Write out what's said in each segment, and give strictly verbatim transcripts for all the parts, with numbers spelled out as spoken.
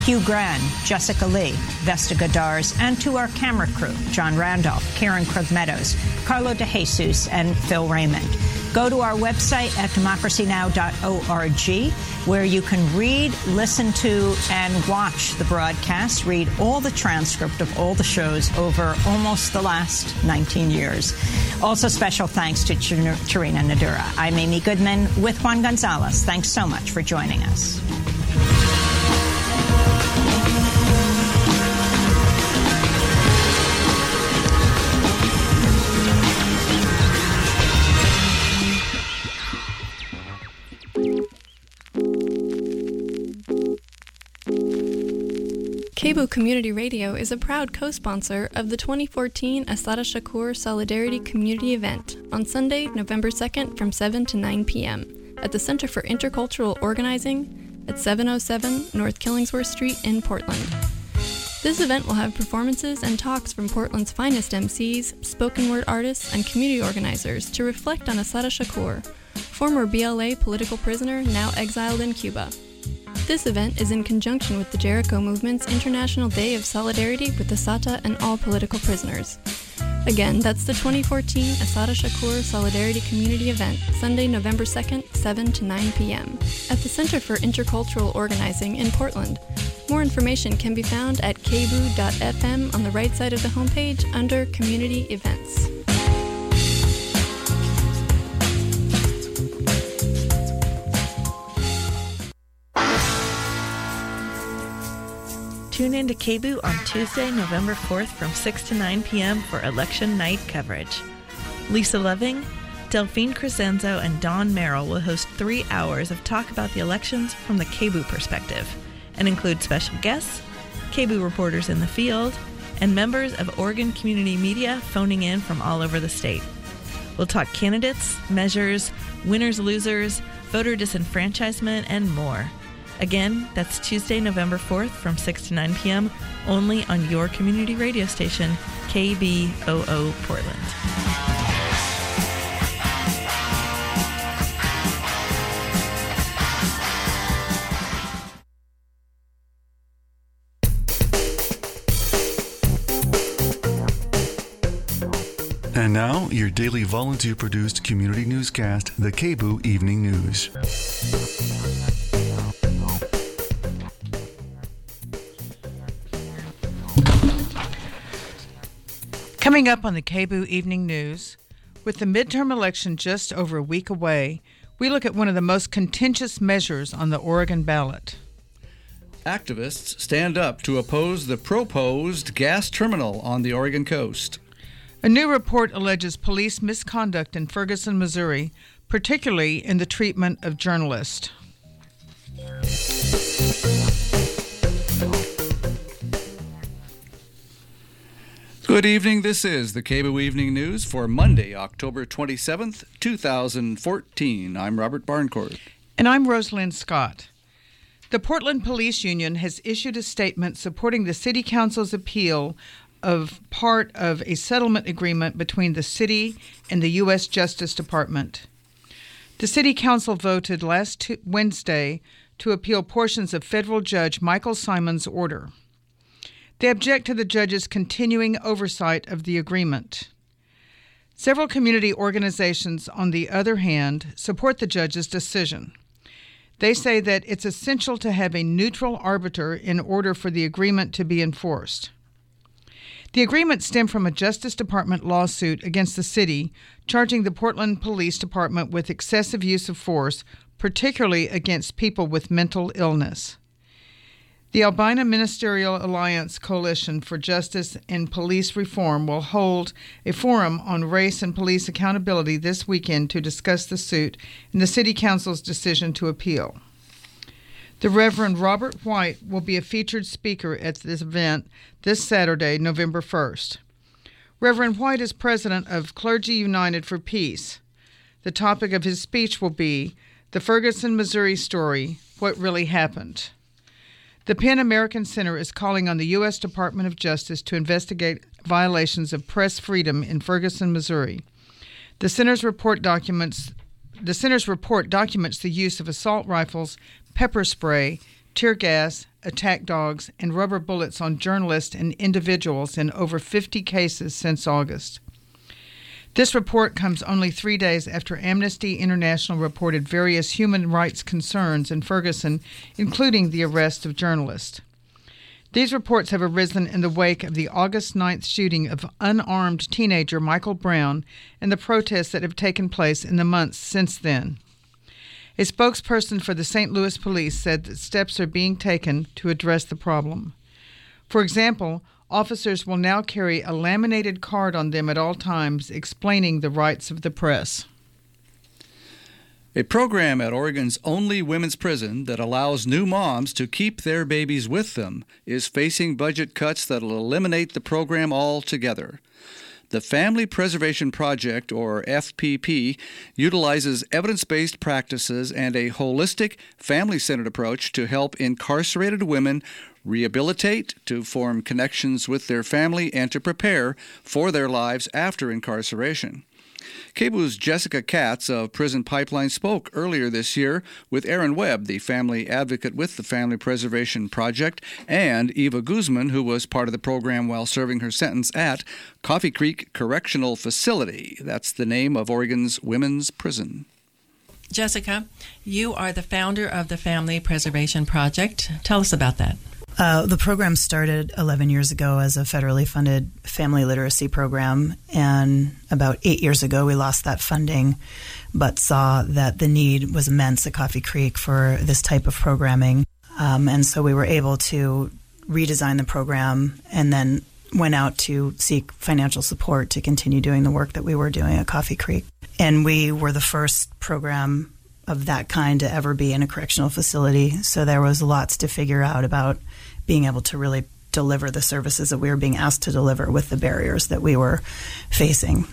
Hugh Gran, Jessica Lee, Vesta Godars, and to our camera crew, John Randolph, Karen Krug Meadows, Carlo DeJesus, and Phil Raymond. Go to our website at democracy now dot org, where you can read, listen to, and watch the broadcast, read all the transcript of all the shows over almost the last nineteen years. Also, special thanks to Tarina Nadura. I'm Amy Goodman with Juan Gonzalez. Thanks so much for joining us. K B U Community Radio is a proud co-sponsor of the twenty fourteen Assata Shakur Solidarity Community Event on Sunday, November second from seven to nine p.m. at the Center for Intercultural Organizing at seven oh seven North Killingsworth Street in Portland. This event will have performances and talks from Portland's finest M Cs, spoken word artists, and community organizers to reflect on Assata Shakur, former B L A political prisoner now exiled in Cuba. This event is in conjunction with the Jericho Movement's International Day of Solidarity with Assata and all political prisoners. Again, that's the twenty fourteen Assata Shakur Solidarity Community Event, Sunday, November second, seven to nine p.m. at the Center for Intercultural Organizing in Portland. More information can be found at k b u dot f m on the right side of the homepage under Community Events. Tune in to K B U on Tuesday, November fourth from six to nine p.m. for election night coverage. Lisa Loving, Delphine Crescenzo, and Dawn Merrill will host three hours of talk about the elections from the K B U perspective and include special guests, K B U reporters in the field, and members of Oregon Community Media phoning in from all over the state. We'll talk candidates, measures, winners, losers, voter disenfranchisement, and more. Again, that's Tuesday, November fourth from six to nine p.m. only on your community radio station, K B O O Portland. And now, your daily volunteer-produced community newscast, the K B U Evening News. Coming up on the K B U Evening News, with the midterm election just over a week away, we look at one of the most contentious measures on the Oregon ballot. Activists stand up to oppose the proposed gas terminal on the Oregon coast. A new report alleges police misconduct in Ferguson, Missouri, particularly in the treatment of journalists. Good evening. This is the K B U Evening News for Monday, October twenty-seventh, twenty fourteen. I'm Robert Barncourt. And I'm Rosalind Scott. The Portland Police Union has issued a statement supporting the City Council's appeal of part of a settlement agreement between the city and the U S Justice Department. The City Council voted last t- Wednesday to appeal portions of federal judge Michael Simon's order. They object to the judge's continuing oversight of the agreement. Several community organizations, on the other hand, support the judge's decision. They say that it's essential to have a neutral arbiter in order for the agreement to be enforced. The agreement stemmed from a Justice Department lawsuit against the city, charging the Portland Police Department with excessive use of force, particularly against people with mental illness. The Albina Ministerial Alliance Coalition for Justice and Police Reform will hold a forum on race and police accountability this weekend to discuss the suit and the City Council's decision to appeal. The Reverend Robert White will be a featured speaker at this event this Saturday, November first. Reverend White is president of Clergy United for Peace. The topic of his speech will be The Ferguson, Missouri Story, What Really Happened. The PEN American Center is calling on the U S Department of Justice to investigate violations of press freedom in Ferguson, Missouri. The center's report documents the center's report documents the use of assault rifles, pepper spray, tear gas, attack dogs, and rubber bullets on journalists and individuals in over fifty cases since August. This report comes only three days after Amnesty International reported various human rights concerns in Ferguson, including the arrest of journalists. These reports have arisen in the wake of the August ninth shooting of unarmed teenager Michael Brown and the protests that have taken place in the months since then. A spokesperson for the Saint Louis Police said that steps are being taken to address the problem. For example, officers will now carry a laminated card on them at all times explaining the rights of the press. A program at Oregon's only women's prison that allows new moms to keep their babies with them is facing budget cuts that will eliminate the program altogether. The Family Preservation Project, or F P P, utilizes evidence-based practices and a holistic, family-centered approach to help incarcerated women rehabilitate, to form connections with their family, and to prepare for their lives after incarceration. K B U's Jessica Katz of Prison Pipeline spoke earlier this year with Aaron Webb, the family advocate with the Family Preservation Project, and Eva Guzman, who was part of the program while serving her sentence at Coffee Creek Correctional Facility. That's the name of Oregon's women's prison. Jessica, you are the founder of the Family Preservation Project. Tell us about that. Uh, the program started eleven years ago as a federally funded family literacy program, and about eight years ago we lost that funding, but saw that the need was immense at Coffee Creek for this type of programming. Um, and so we were able to redesign the program and then went out to seek financial support to continue doing the work that we were doing at Coffee Creek. And we were the first program of that kind to ever be in a correctional facility, so there was lots to figure out about being able to really deliver the services that we were being asked to deliver with the barriers that we were facing.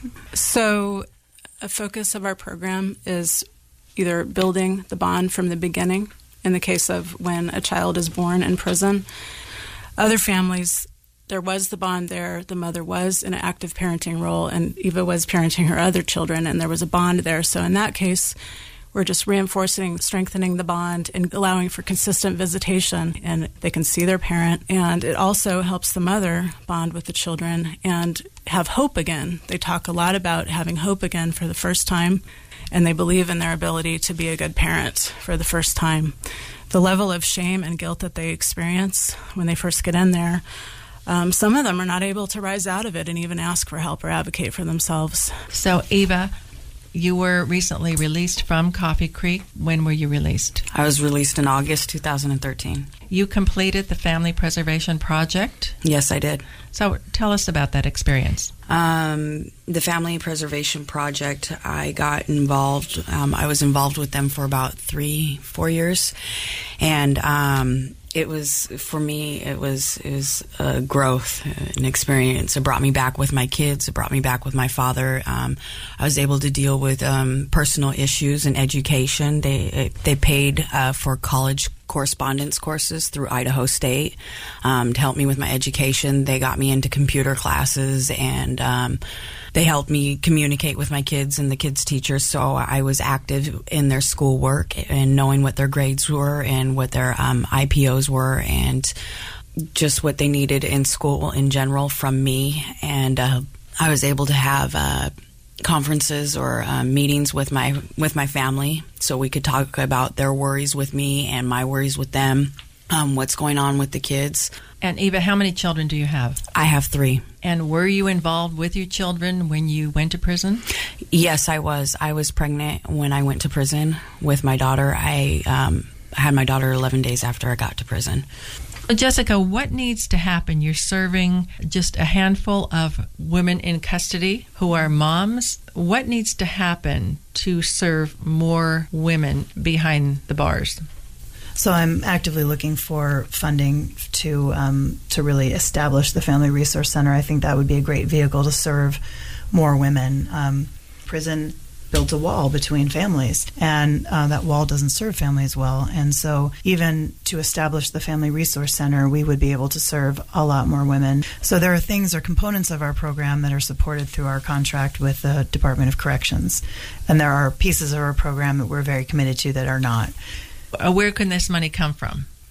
So a focus of our program is either building the bond from the beginning, in the case of when a child is born in prison. Other families, there was the bond there. The mother was in an active parenting role, and Eva was parenting her other children, and there was a bond there. So in that case, we're just reinforcing, strengthening the bond, and allowing for consistent visitation, and they can see their parent. And it also helps the mother bond with the children and have hope again. They talk a lot about having hope again for the first time, and they believe in their ability to be a good parent for the first time. The level of shame and guilt that they experience when they first get in there, um, some of them are not able to rise out of it and even ask for help or advocate for themselves. So, Eva, you were recently released from Coffee Creek. When were you released? I was released in August two thousand thirteen. You completed the Family Preservation Project? Yes, I did. So tell us about that experience. Um, the Family Preservation Project, I got involved. Um, I was involved with them for about three, four years. And um, it was, for me, it was, it was a growth, an experience. It brought me back with my kids. It brought me back with my father. Um, I was able to deal with um, personal issues and education. They, they paid uh, for college correspondence courses through Idaho State um, to help me with my education. They got me into computer classes, and um, they helped me communicate with my kids and the kids' teachers, so I was active in their schoolwork and knowing what their grades were and what their um, I P Os were and just what they needed in school in general from me. And uh, I was able to have uh, conferences or um, meetings with my with my family, so we could talk about their worries with me and my worries with them, um, what's going on with the kids. And Eva, how many children do you have? I have three. And were you involved with your children when you went to prison? Yes, I was. I was pregnant when I went to prison with my daughter. I um, had my daughter eleven days after I got to prison. Jessica, what needs to happen? You're serving just a handful of women in custody who are moms. What needs to happen to serve more women behind the bars? So I'm actively looking for funding to um, to really establish the Family Resource Center. I think that would be a great vehicle to serve more women. Um, prison builds a wall between families, and uh, that wall doesn't serve families well. And so even to establish the Family Resource Center, we would be able to serve a lot more women. So there are things or components of our program that are supported through our contract with the Department of Corrections. And there are pieces of our program that we're very committed to that are not. Uh, where can this money come from?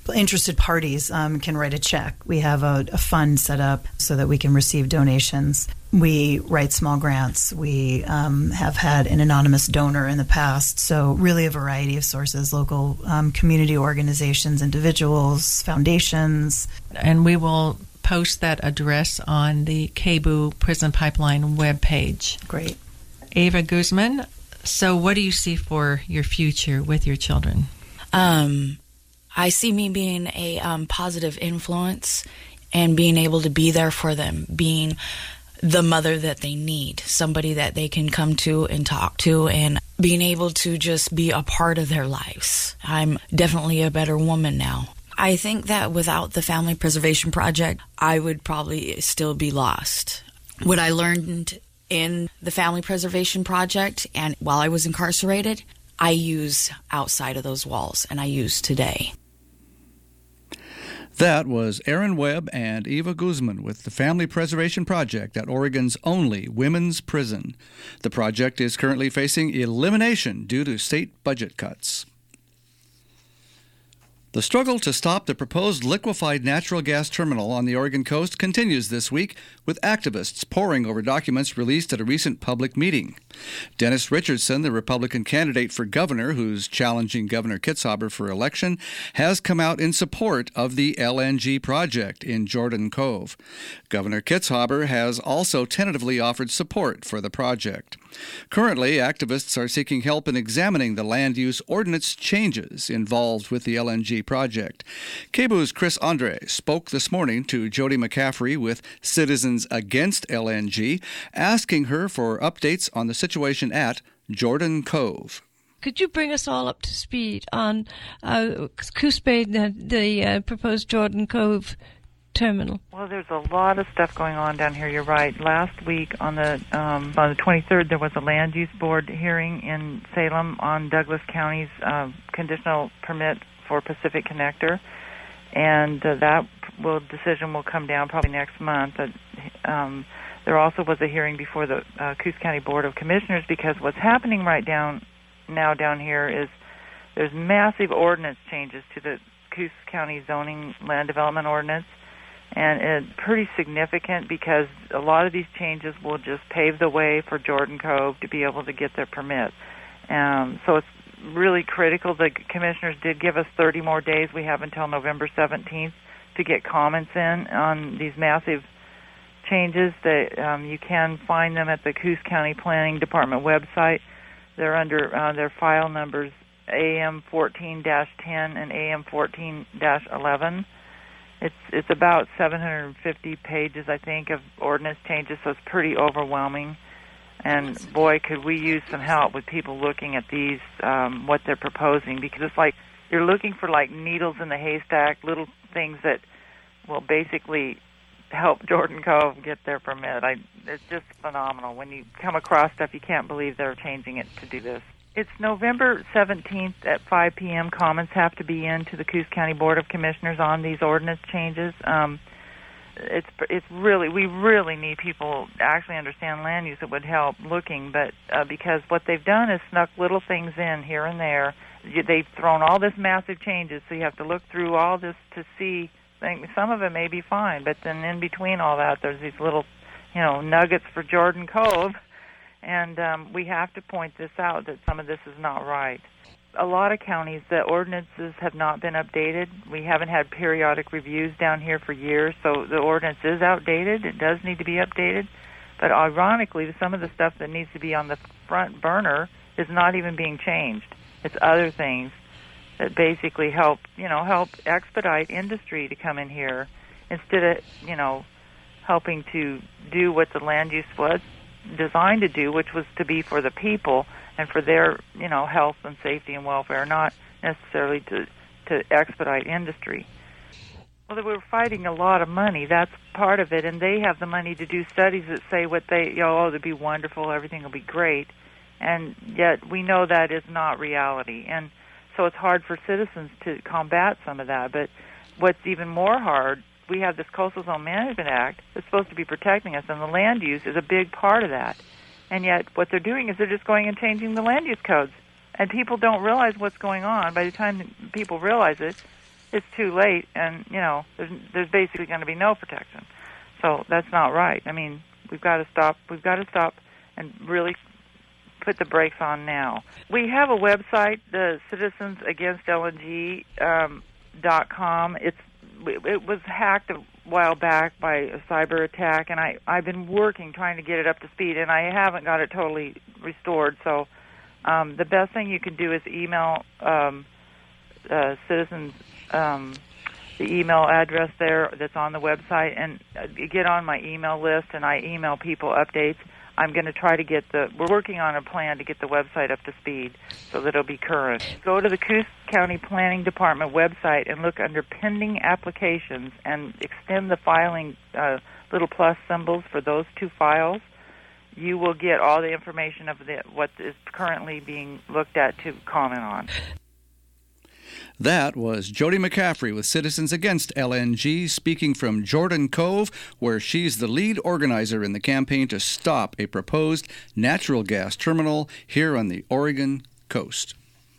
interested parties um, can write a check. We have a, a fund set up so that we can receive donations. We write small grants. We um, have had an anonymous donor in the past. So really a variety of sources, local um, community organizations, individuals, foundations. And we will post that address on the K B U Prison Pipeline webpage. Great. Ava Guzman, so what do you see for your future with your children? Um, I see me being a um, positive influence and being able to be there for them, being the mother that they need, somebody that they can come to and talk to, and being able to just be a part of their lives. I'm definitely a better woman now. I think that without the Family Preservation Project, I would probably still be lost. What I learned in the Family Preservation Project and while I was incarcerated, I use outside of those walls, and I use today. That was Erin Webb and Eva Guzman with the Family Preservation Project at Oregon's only women's prison. The project is currently facing elimination due to state budget cuts. The struggle to stop the proposed liquefied natural gas terminal on the Oregon coast continues this week, with activists poring over documents released at a recent public meeting. Dennis Richardson, the Republican candidate for governor who's challenging Governor Kitzhaber for election, has come out in support of the L N G project in Jordan Cove. Governor Kitzhaber has also tentatively offered support for the project. Currently, activists are seeking help in examining the land use ordinance changes involved with the L N G project. K B U's Chris Andre spoke this morning to Jody McCaffrey with Citizens Against L N G, asking her for updates on the situation at Jordan Cove. Could you bring us all up to speed on uh, Coos Bay, the, the uh, proposed Jordan Cove terminal? Well, there's a lot of stuff going on down here. You're right. Last week on the um, on the twenty-third, there was a land use board hearing in Salem on Douglas County's uh, conditional permit for Pacific Connector, and uh, that will decision will come down probably next month. But, um, there also was a hearing before the uh, Coos County Board of Commissioners, because what's happening right down now down here is there's massive ordinance changes to the Coos County zoning land development ordinance. And it's pretty significant because a lot of these changes will just pave the way for Jordan Cove to be able to get their permit. Um, so it's really critical. The commissioners did give us thirty more days. We have until November seventeenth to get comments in on these massive changes. That um, you can find them at the Coos County Planning Department website. They're under uh, their file numbers A M fourteen dash ten and A M fourteen dash eleven. It's it's about seven hundred fifty pages, I think, of ordinance changes, so it's pretty overwhelming. And boy, could we use some help with people looking at these, um, what they're proposing, because it's like you're looking for like needles in the haystack, little things that will basically help Jordan Cove get their permit. I, it's just phenomenal. When you come across stuff, you can't believe they're changing it to do this. It's November seventeenth at five p.m. Comments have to be in to the Coos County Board of Commissioners on these ordinance changes. Um, it's it's really, we really need people to actually understand land use. It would help looking, but uh, because what they've done is snuck little things in here and there. They've thrown all this massive changes, so you have to look through all this to see. Some of it may be fine, but then in between all that, there's these little, you know, nuggets for Jordan Cove. And um, we have to point this out, that some of this is not right. A lot of counties, the ordinances have not been updated. We haven't had periodic reviews down here for years, so the ordinance is outdated. It does need to be updated. But ironically, some of the stuff that needs to be on the front burner is not even being changed. It's other things that basically help, you know, help expedite industry to come in here instead of, you know, helping to do what the land use was designed to do, which was to be for the people and for their, you know, health and safety and welfare, not necessarily to to expedite industry. Well, we're fighting a lot of money. That's part of it, and they have the money to do studies that say what they, you know, oh, it'll be wonderful, everything will be great, and yet we know that is not reality, and so it's hard for citizens to combat some of that. But what's even more hard, we have this Coastal Zone Management Act that's supposed to be protecting us, and the land use is a big part of that. And yet what they're doing is they're just going and changing the land use codes. And people don't realize what's going on. By the time people realize it, it's too late, and you know, there's there's basically going to be no protection. So that's not right. I mean, we've got to stop. We've got to stop and really put the brakes on now. We have a website, the Citizens Against L N G um, dot com. It's it was hacked a while back by a cyber attack, and I I've been working trying to get it up to speed, and I haven't got it totally restored. So um, the best thing you can do is email um, uh, citizens. Um, the email address there that's on the website, and uh, get on my email list, and I email people updates. I'm going to try to get the, we're working on a plan to get the website up to speed so that it'll be current. Go to the Coos County Planning Department website and look under pending applications and extend the filing uh, little plus symbols for those two files. You will get all the information of the, what is currently being looked at to comment on. That was Jody McCaffrey with Citizens Against L N G, speaking from Jordan Cove, where she's the lead organizer in the campaign to stop a proposed natural gas terminal here on the Oregon coast.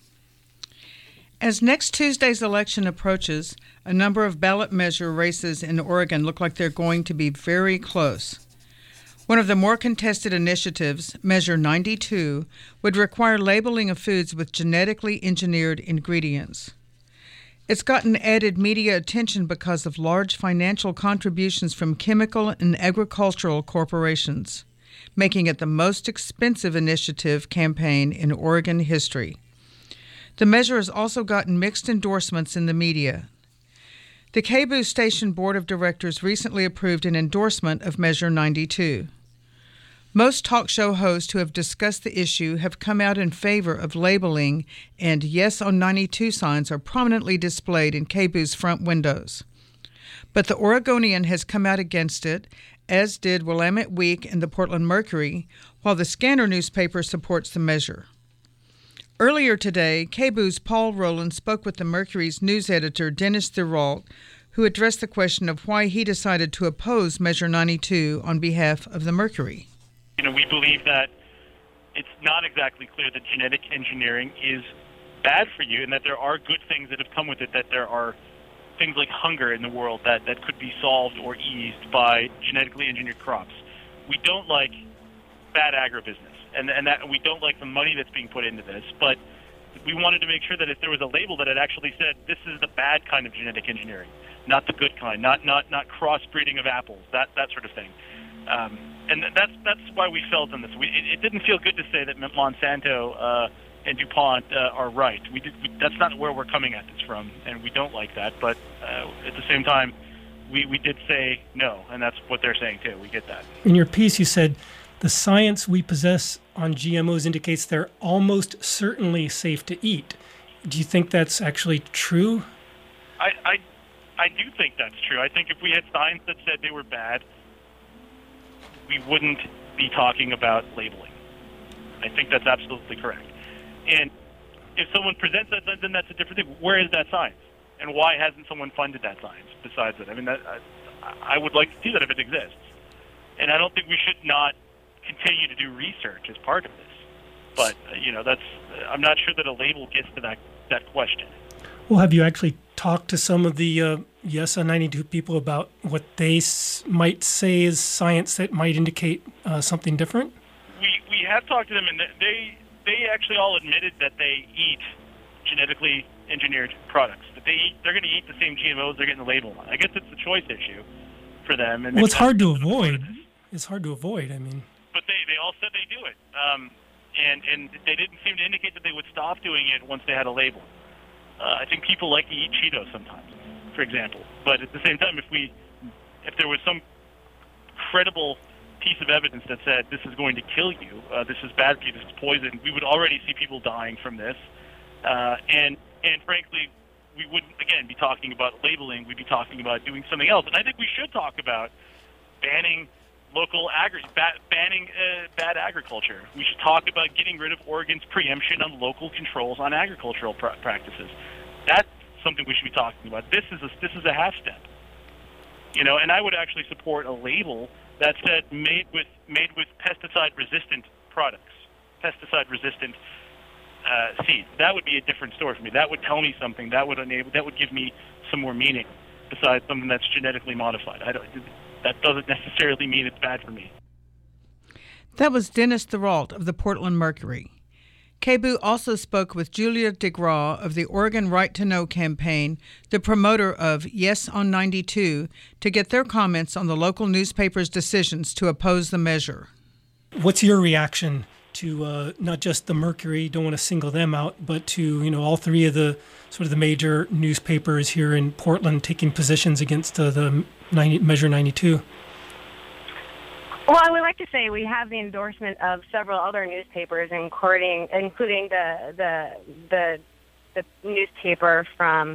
As next Tuesday's election approaches, a number of ballot measure races in Oregon look like they're going to be very close. One of the more contested initiatives, Measure ninety-two, would require labeling of foods with genetically engineered ingredients. It's gotten added media attention because of large financial contributions from chemical and agricultural corporations, making it the most expensive initiative campaign in Oregon history. The measure has also gotten mixed endorsements in the media. The K B O O Station Board of Directors recently approved an endorsement of Measure ninety-two. Most talk show hosts who have discussed the issue have come out in favor of labeling, and Yes on ninety-two signs are prominently displayed in K B O O's front windows. But the Oregonian has come out against it, as did Willamette Week and the Portland Mercury, while the Scanner newspaper supports the measure. Earlier today, K B O O's Paul Rowland spoke with the Mercury's news editor, Dennis Thirault, who addressed the question of why he decided to oppose Measure ninety-two on behalf of the Mercury. You know, we believe that it's not exactly clear that genetic engineering is bad for you, and that there are good things that have come with it, that there are things like hunger in the world that, that could be solved or eased by genetically engineered crops. We don't like bad agribusiness, and, and that we don't like the money that's being put into this, but we wanted to make sure that if there was a label that it actually said this is the bad kind of genetic engineering, not the good kind, not not, not crossbreeding of apples, that, that sort of thing. Um, and that's that's why we felt on this. We, it, it didn't feel good to say that Monsanto uh, and DuPont uh, are right. We, did, we that's not where we're coming at this from, and we don't like that. But uh, at the same time, we, we did say no, and that's what they're saying too. We get that. In your piece, you said the science we possess on G M Os indicates they're almost certainly safe to eat. Do you think that's actually true? I I, I do think that's true. I think if we had science that said they were bad, we wouldn't be talking about labeling. I think that's absolutely correct. And if someone presents that, then that's a different thing. Where is that science? And why hasn't someone funded that science besides it? I mean, that, I, I would like to see that if it exists. And I don't think we should not continue to do research as part of this. But, uh, you know, that's, I'm not sure that a label gets to that, that question. Well, have you actually talked to some of the uh, Yes on ninety-two people about what they s- might say is science that might indicate uh, something different? We we have talked to them, and they they actually all admitted that they eat genetically engineered products. That they eat, they're going to eat the same G M Os they're getting the label on. I guess it's a choice issue for them. And well, it's hard to avoid. It's hard to avoid. I mean, but they, they all said they do it, um, and and they didn't seem to indicate that they would stop doing it once they had a label. Uh, I think people like to eat Cheetos sometimes, for example. But at the same time, if we, if there was some credible piece of evidence that said this is going to kill you, uh, this is bad for you, this is poison, we would already see people dying from this. Uh, and and frankly, we wouldn't again be talking about labeling. We'd be talking about doing something else. And I think we should talk about banning local agri, ba- banning uh, bad agriculture. We should talk about getting rid of Oregon's preemption on local controls on agricultural pr- practices. That's something we should be talking about. This is a, this is a half step, you know. And I would actually support a label that said made with made with pesticide resistant products, pesticide resistant uh, seeds. That would be a different story for me. That would tell me something. That would enable. That would give me some more meaning besides something that's genetically modified. I don't, that doesn't necessarily mean it's bad for me. That was Dennis Therault of the Portland Mercury. K B U also spoke with Julia DeGraw of the Oregon Right to Know campaign, the promoter of Yes on ninety-two, to get their comments on the local newspaper's decisions to oppose the measure. What's your reaction to uh, not just the Mercury, don't want to single them out, but to, you know, all three of the sort of the major newspapers here in Portland taking positions against uh, the ninety, Measure ninety-two? Well, I would like to say we have the endorsement of several other newspapers, including including the the the, the newspaper from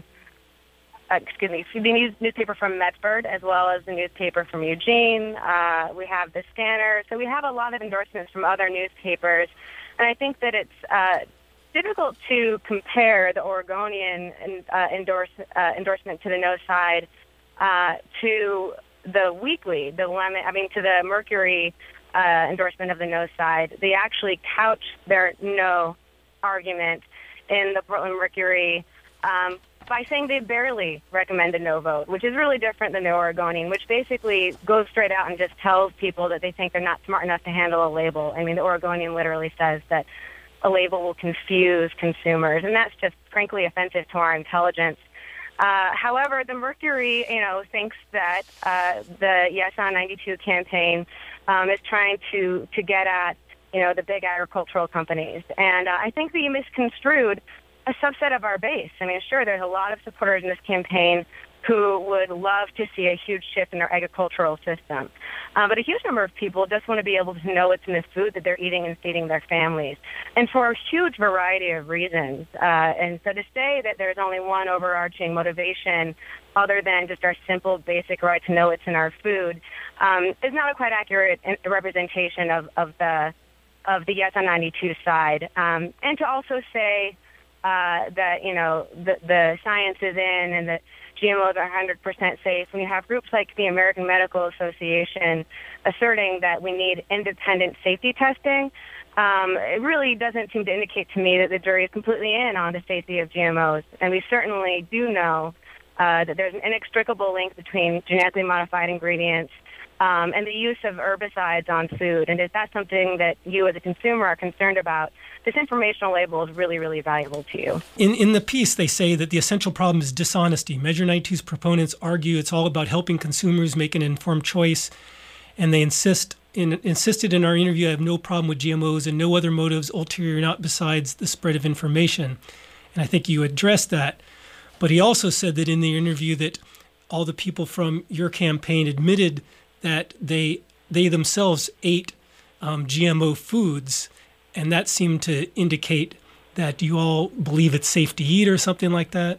uh, excuse me the news, newspaper from Medford, as well as the newspaper from Eugene. Uh, we have the Scanner, so we have a lot of endorsements from other newspapers, and I think that it's uh, difficult to compare the Oregonian uh, endorse, uh, endorsement to the No side uh, to the weekly, the lemon, I mean, to the Mercury uh, endorsement of the No side. They actually couch their no argument in the Portland Mercury um, by saying they barely recommend a no vote, which is really different than the Oregonian, which basically goes straight out and just tells people that they think they're not smart enough to handle a label. I mean, the Oregonian literally says that a label will confuse consumers, and that's just frankly offensive to our intelligence. Uh, however, the Mercury, you know, thinks that uh, the Yes on ninety-two campaign um, is trying to, to get at, you know, the big agricultural companies. And uh, I think that you misconstrued a subset of our base. I mean, sure, there's a lot of supporters in this campaign who would love to see a huge shift in our agricultural system. Uh, but a huge number of people just want to be able to know what's in the food that they're eating and feeding their families, and for a huge variety of reasons. Uh, and so to say that there's only one overarching motivation other than just our simple, basic right to know what's in our food um, is not a quite accurate representation of, of the of the Yes on ninety-two side. Um, and to also say uh, that, you know, the, the science is in and that G M Os are one hundred percent safe, when you have groups like the American Medical Association asserting that we need independent safety testing, um, it really doesn't seem to indicate to me that the jury is completely in on the safety of G M Os. And we certainly do know uh, that there's an inextricable link between genetically modified ingredients um, and the use of herbicides on food. And if that's something that you as a consumer are concerned about, this informational label is really, really valuable to you. In in the piece, they say that the essential problem is dishonesty. Measure ninety-two's proponents argue it's all about helping consumers make an informed choice, and they insist in, insisted in our interview, I have no problem with G M Os and no other motives, ulterior or not, besides the spread of information. And I think you addressed that. But he also said that in the interview that all the people from your campaign admitted that they they themselves ate um, G M O foods, and that seemed to indicate that you all believe it's safe to eat or something like that.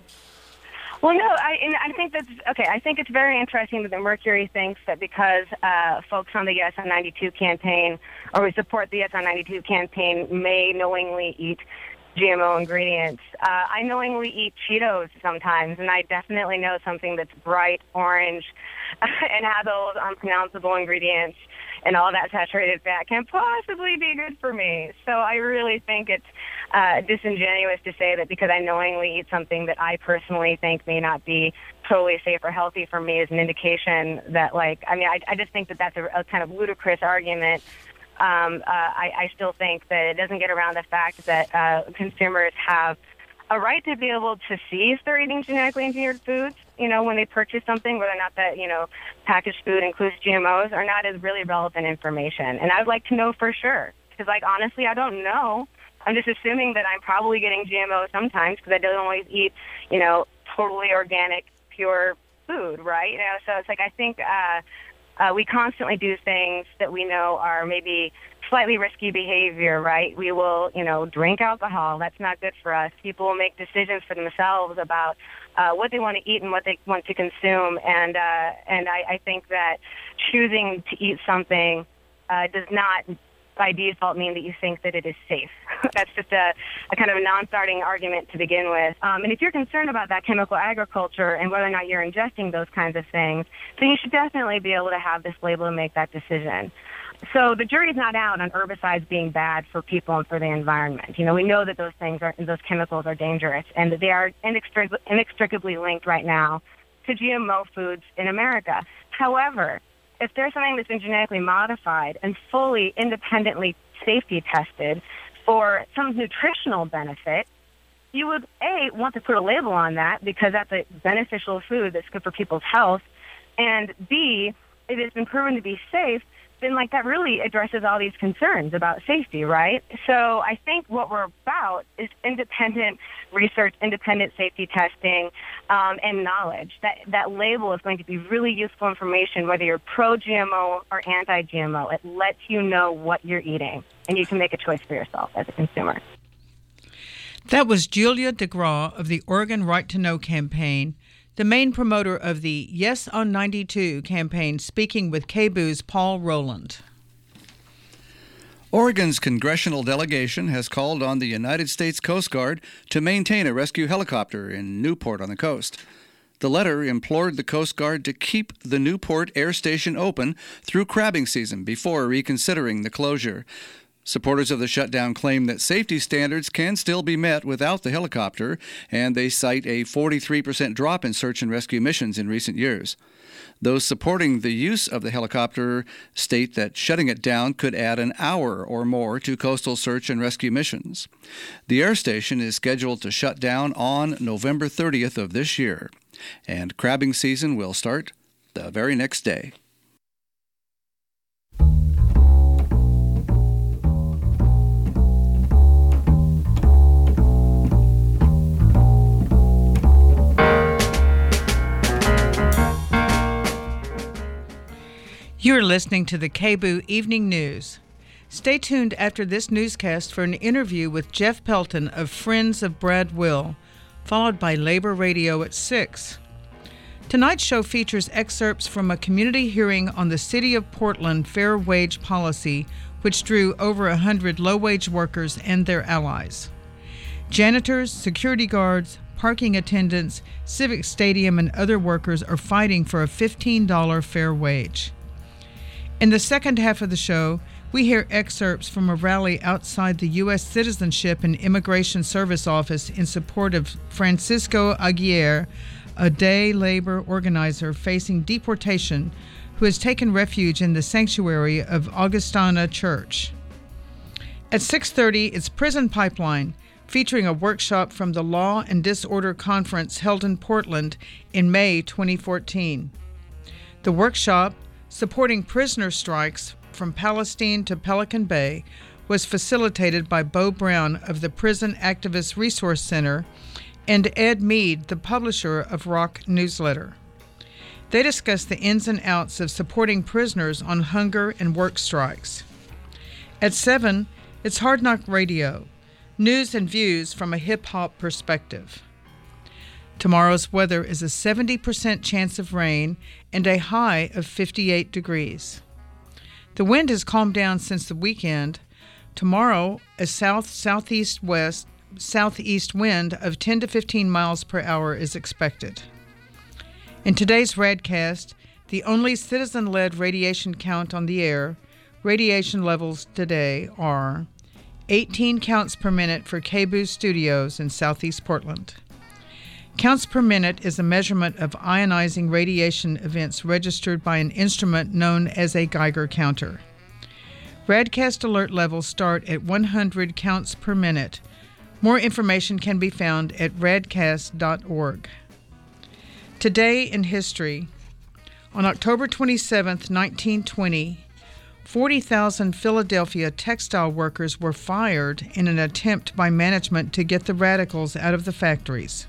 Well, no, I and I think that's okay. I think it's very interesting that the Mercury thinks that because uh, folks on the Yes on ninety-two campaign or who support the Yes on ninety-two campaign may knowingly eat G M O ingredients. Uh, I knowingly eat Cheetos sometimes, and I definitely know something that's bright orange and has those unpronounceable ingredients and all that saturated fat can possibly be good for me. So I really think it's uh, disingenuous to say that because I knowingly eat something that I personally think may not be totally safe or healthy for me is an indication that, like, I mean, I, I just think that that's a, a kind of ludicrous argument. Um, uh, I, I still think that it doesn't get around the fact that uh, consumers have a right to be able to see if they're eating genetically engineered foods, you know, when they purchase something, whether or not that, you know, packaged food includes G M Os or not is really relevant information. And I'd like to know for sure, because, like, honestly, I don't know. I'm just assuming that I'm probably getting G M Os sometimes because I don't always eat, you know, totally organic, pure food, right? You know, so it's like I think uh, uh, we constantly do things that we know are maybe slightly risky behavior, right? We will, you know, drink alcohol. That's not good for us. People will make decisions for themselves about uh, what they want to eat and what they want to consume. And uh, and I, I think that choosing to eat something uh, does not, by default, mean that you think that it is safe. That's just a, a kind of a non-starting argument to begin with. Um, and if you're concerned about that chemical agriculture and whether or not you're ingesting those kinds of things, then you should definitely be able to have this label to make that decision. So the jury's not out on herbicides being bad for people and for the environment. You know, we know that those things are, those chemicals are dangerous, and that they are inextric- inextricably linked right now to G M O foods in America. However, if there's something that's been genetically modified and fully independently safety tested for some nutritional benefit, you would, A, want to put a label on that because that's a beneficial food that's good for people's health, and B, if it's been proven to be safe, then like that really addresses all these concerns about safety, right? So I think what we're about is independent research, independent safety testing, um, and knowledge. That that label is going to be really useful information, whether you're pro-G M O or anti-G M O. It lets you know what you're eating, and you can make a choice for yourself as a consumer. That was Julia DeGraw of the Oregon Right to Know campaign, the main promoter of the Yes on ninety-two campaign, speaking with K B U's Paul Rowland. Oregon's congressional delegation has called on the United States Coast Guard to maintain a rescue helicopter in Newport on the coast. The letter implored the Coast Guard to keep the Newport Air Station open through crabbing season before reconsidering the closure. Supporters of the shutdown claim that safety standards can still be met without the helicopter, and they cite a forty-three percent drop in search and rescue missions in recent years. Those supporting the use of the helicopter state that shutting it down could add an hour or more to coastal search and rescue missions. The air station is scheduled to shut down on November thirtieth of this year, and crabbing season will start the very next day. You're listening to the K B U Evening News. Stay tuned after this newscast for an interview with Jeff Pelton of Friends of Brad Will, followed by Labor Radio at six. Tonight's show features excerpts from a community hearing on the City of Portland fair wage policy, which drew over one hundred low-wage workers and their allies. Janitors, security guards, parking attendants, civic stadium, and other workers are fighting for a fifteen dollars fair wage. In the second half of the show, we hear excerpts from a rally outside the U S Citizenship and Immigration Service Office in support of Francisco Aguirre, a day labor organizer facing deportation who has taken refuge in the sanctuary of Augustana Church. At six thirty, it's Prison Pipeline, featuring a workshop from the Law and Disorder Conference held in Portland in May twenty fourteen. The workshop, supporting prisoner strikes from Palestine to Pelican Bay, was facilitated by Bo Brown of the Prison Activist Resource Center and Ed Mead, the publisher of Rock Newsletter. They discussed the ins and outs of supporting prisoners on hunger and work strikes. At seven, it's Hard Knock Radio, news and views from a hip-hop perspective. Tomorrow's weather is a seventy percent chance of rain and a high of fifty-eight degrees. The wind has calmed down since the weekend. Tomorrow, a south-southeast west southeast wind of ten to fifteen miles per hour is expected. In today's Radcast, the only citizen-led radiation count on the air, radiation levels today are eighteen counts per minute for K B U Studios in southeast Portland. Counts per minute is a measurement of ionizing radiation events registered by an instrument known as a Geiger counter. Radcast alert levels start at one hundred counts per minute. More information can be found at radcast dot org. Today in history, on October twenty-seventh, nineteen twenty, forty thousand Philadelphia textile workers were fired in an attempt by management to get the radicals out of the factories.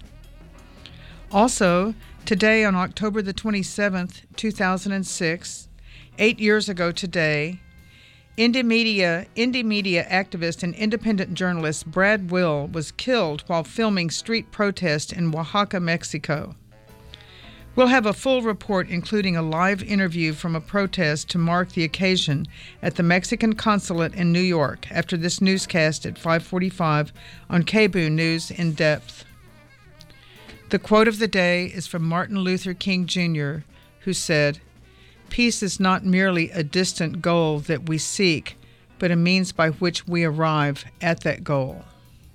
Also, today on October the twenty-seventh, two thousand six, eight years ago today, indie media, indie media activist and independent journalist Brad Will was killed while filming street protests in Oaxaca, Mexico. We'll have a full report, including a live interview from a protest to mark the occasion at the Mexican consulate in New York after this newscast at five forty-five on K B U News in Depth. The quote of the day is from Martin Luther King Junior, who said, peace is not merely a distant goal that we seek, but a means by which we arrive at that goal.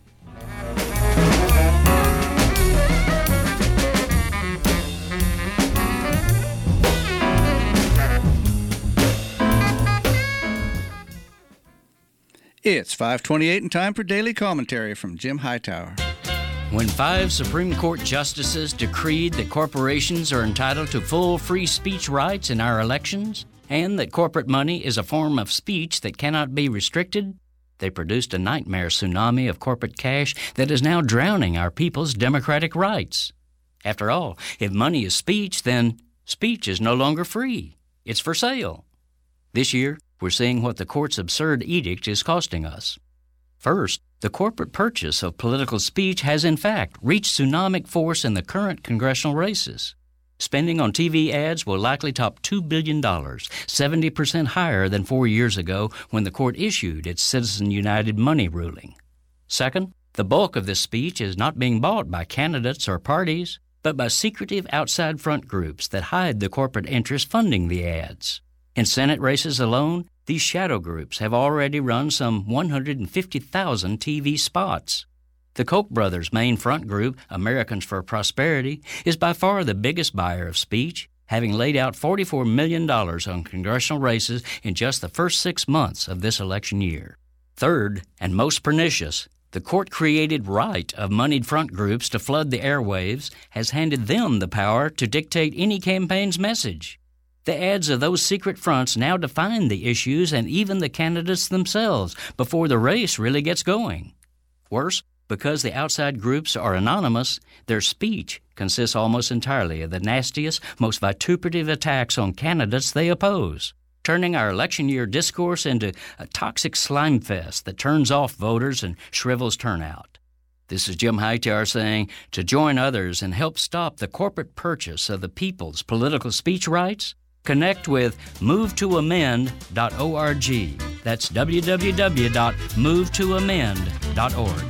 It's five twenty-eight and time for Daily Commentary from Jim Hightower. When five Supreme Court justices decreed that corporations are entitled to full free speech rights in our elections, and that corporate money is a form of speech that cannot be restricted, they produced a nightmare tsunami of corporate cash that is now drowning our people's democratic rights. After all, if money is speech, then speech is no longer free. It's for sale. This year, we're seeing what the court's absurd edict is costing us. First, the corporate purchase of political speech has in fact reached tsunamic force in the current congressional races. Spending on T V ads will likely top two billion dollars, seventy percent higher than four years ago when the court issued its Citizen United money ruling. Second, the bulk of this speech is not being bought by candidates or parties, but by secretive outside front groups that hide the corporate interest funding the ads. In Senate races alone, these shadow groups have already run some one hundred fifty thousand T V spots. The Koch brothers' main front group, Americans for Prosperity, is by far the biggest buyer of speech, having laid out forty-four million dollars on congressional races in just the first six months of this election year. Third, and most pernicious, the court-created right of moneyed front groups to flood the airwaves has handed them the power to dictate any campaign's message. The ads of those secret fronts now define the issues and even the candidates themselves before the race really gets going. Worse, because the outside groups are anonymous, their speech consists almost entirely of the nastiest, most vituperative attacks on candidates they oppose, turning our election year discourse into a toxic slime fest that turns off voters and shrivels turnout. This is Jim Hightower saying, to join others and help stop the corporate purchase of the people's political speech rights, connect with move to amend dot org. That's w w w dot move to amend dot org.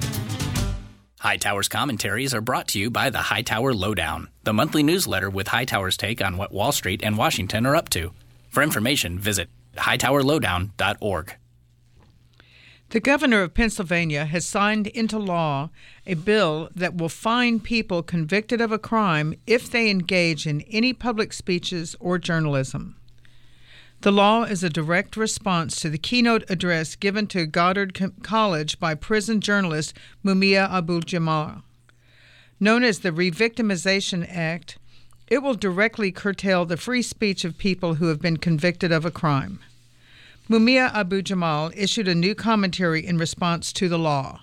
Hightower's commentaries are brought to you by the Hightower Lowdown, the monthly newsletter with Hightower's take on what Wall Street and Washington are up to. For information, visit hightower lowdown dot org. The governor of Pennsylvania has signed into law a bill that will fine people convicted of a crime if they engage in any public speeches or journalism. The law is a direct response to the keynote address given to Goddard College by prison journalist Mumia Abu-Jamal. Known as the Revictimization Act, it will directly curtail the free speech of people who have been convicted of a crime. Mumia Abu-Jamal issued a new commentary in response to the law.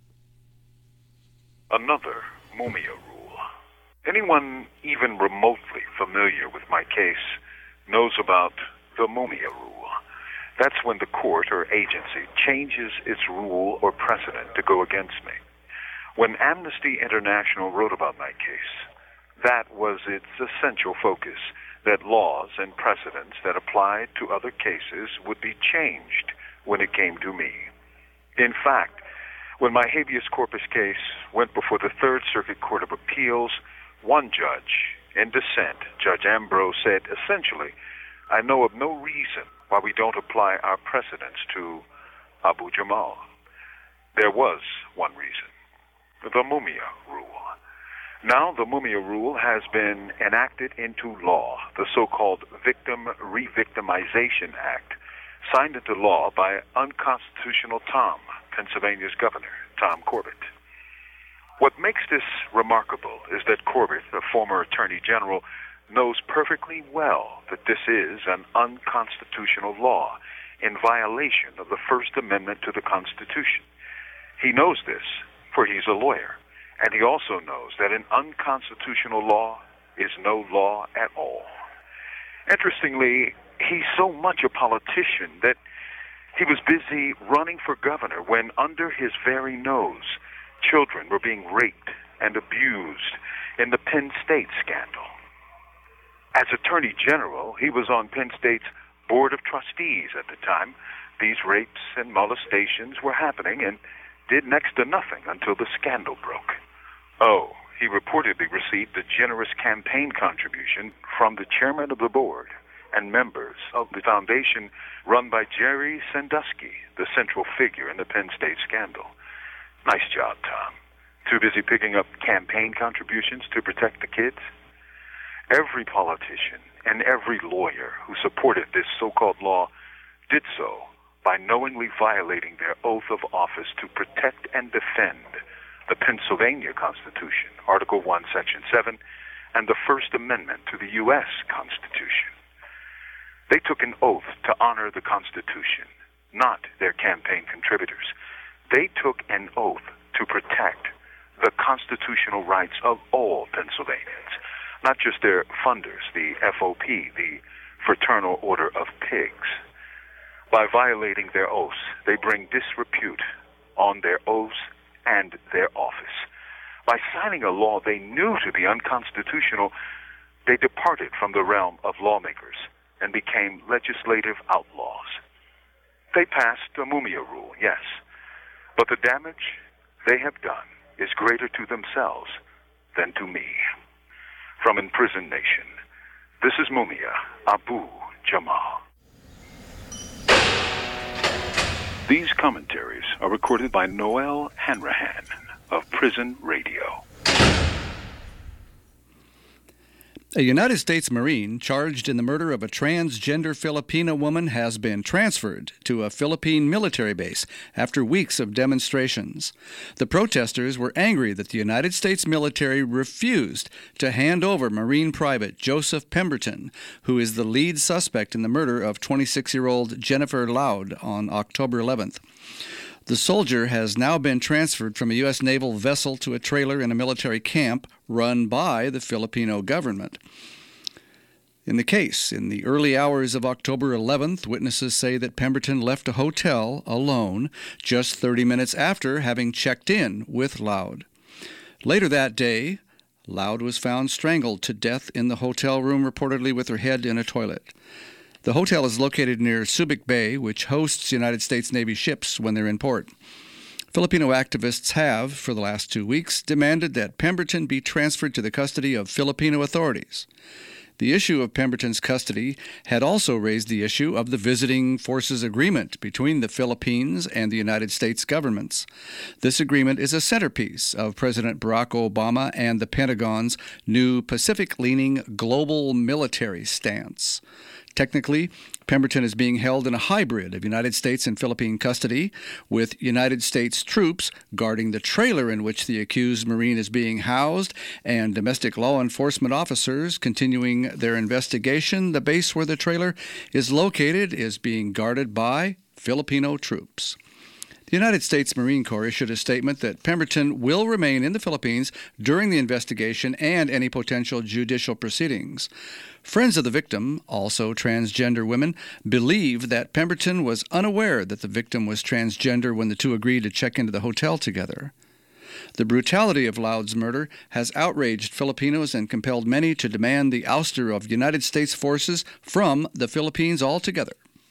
Another Mumia rule. Anyone even remotely familiar with my case knows about the Mumia rule. That's when the court or agency changes its rule or precedent to go against me. When Amnesty International wrote about my case, that was its essential focus, that laws and precedents that applied to other cases would be changed when it came to me. In fact, when my habeas corpus case went before the Third Circuit Court of Appeals, one judge, in dissent, Judge Ambrose, said, essentially, I know of no reason why we don't apply our precedents to Abu-Jamal. There was one reason, the Mumia rule. Now the Mumia rule has been enacted into law, the so-called Victim Revictimization Act, signed into law by unconstitutional Tom, Pennsylvania's governor, Tom Corbett. What makes this remarkable is that Corbett, the former attorney general, knows perfectly well that this is an unconstitutional law in violation of the First Amendment to the Constitution. He knows this, for he's a lawyer. And he also knows that an unconstitutional law is no law at all. Interestingly, he's so much a politician that he was busy running for governor when under his very nose, children were being raped and abused in the Penn State scandal. As Attorney General, he was on Penn State's Board of Trustees at the time. These rapes and molestations were happening and did next to nothing until the scandal broke. Oh, he reportedly received a generous campaign contribution from the chairman of the board, and members of the foundation run by Jerry Sandusky, the central figure in the Penn State scandal. Nice job, Tom. Too busy picking up campaign contributions to protect the kids? Every politician and every lawyer who supported this so-called law did so by knowingly violating their oath of office to protect and defend the Pennsylvania Constitution, Article one, Section seven, and the First Amendment to the U S Constitution. They took an oath to honor the Constitution, not their campaign contributors. They took an oath to protect the constitutional rights of all Pennsylvanians, not just their funders, the F O P, the Fraternal Order of Pigs. By violating their oaths, they bring disrepute on their oaths and their office. By signing a law they knew to be unconstitutional, they departed from the realm of lawmakers and became legislative outlaws. They passed the Mumia Rule, yes, but the damage they have done is greater to themselves than to me. From Imprisoned Nation, this is Mumia Abu Jamal. These commentaries are recorded by Noel Hanrahan of Prison Radio. A United States Marine charged in the murder of a transgender Filipino woman has been transferred to a Philippine military base after weeks of demonstrations. The protesters were angry that the United States military refused to hand over Marine Private Joseph Pemberton, who is the lead suspect in the murder of twenty-six-year-old Jennifer Loud on October eleventh. The soldier has now been transferred from a U S naval vessel to a trailer in a military camp run by the Filipino government. In the case, in the early hours of October eleventh, witnesses say that Pemberton left a hotel alone just thirty minutes after having checked in with Loud. Later that day, Loud was found strangled to death in the hotel room, reportedly with her head in a toilet. The hotel is located near Subic Bay, which hosts United States Navy ships when they're in port. Filipino activists have, for the last two weeks, demanded that Pemberton be transferred to the custody of Filipino authorities. The issue of Pemberton's custody had also raised the issue of the Visiting Forces Agreement between the Philippines and the United States governments. This agreement is a centerpiece of President Barack Obama and the Pentagon's new Pacific-leaning global military stance. Technically, Pemberton is being held in a hybrid of United States and Philippine custody, with United States troops guarding the trailer in which the accused Marine is being housed, and domestic law enforcement officers continuing their investigation. The base where the trailer is located is being guarded by Filipino troops. The United States Marine Corps issued a statement that Pemberton will remain in the Philippines during the investigation and any potential judicial proceedings. Friends of the victim, also transgender women, believe that Pemberton was unaware that the victim was transgender when the two agreed to check into the hotel together. The brutality of Loud's murder has outraged Filipinos and compelled many to demand the ouster of United States forces from the Philippines altogether.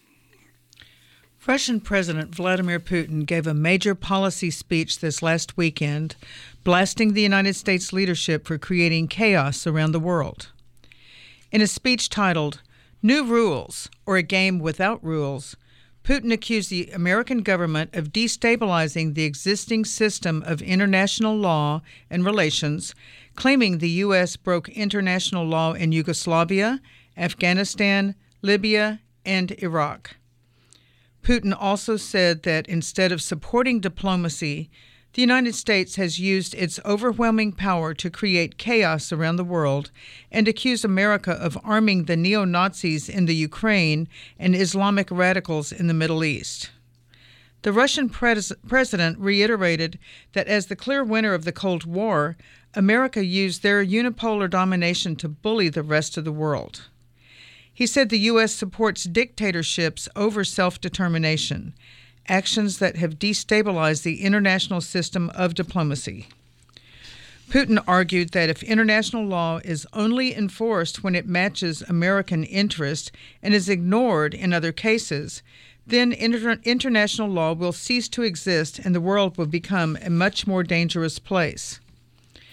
Russian President Vladimir Putin gave a major policy speech this last weekend, blasting the United States leadership for creating chaos around the world. In a speech titled, New Rules, or a Game Without Rules, Putin accused the American government of destabilizing the existing system of international law and relations, claiming the U S broke international law in Yugoslavia, Afghanistan, Libya, and Iraq. Putin also said that instead of supporting diplomacy, the United States has used its overwhelming power to create chaos around the world and accused America of arming the neo-Nazis in the Ukraine and Islamic radicals in the Middle East. The Russian pres- president reiterated that as the clear winner of the Cold War, America used their unipolar domination to bully the rest of the world. He said the U S supports dictatorships over self-determination, actions that have destabilized the international system of diplomacy. Putin argued that if international law is only enforced when it matches American interest and is ignored in other cases, then inter- international law will cease to exist and the world will become a much more dangerous place.